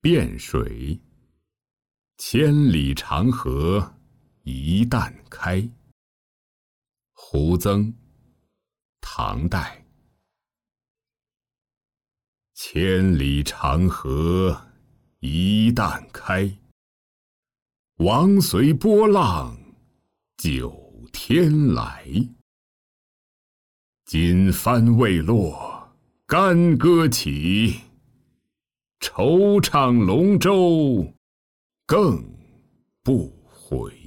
汴水，千里长河一旦开。胡曾，唐代。千里长河一旦开，王随波浪九天来。锦帆未落，干戈起，惆怅龙舟更不悔。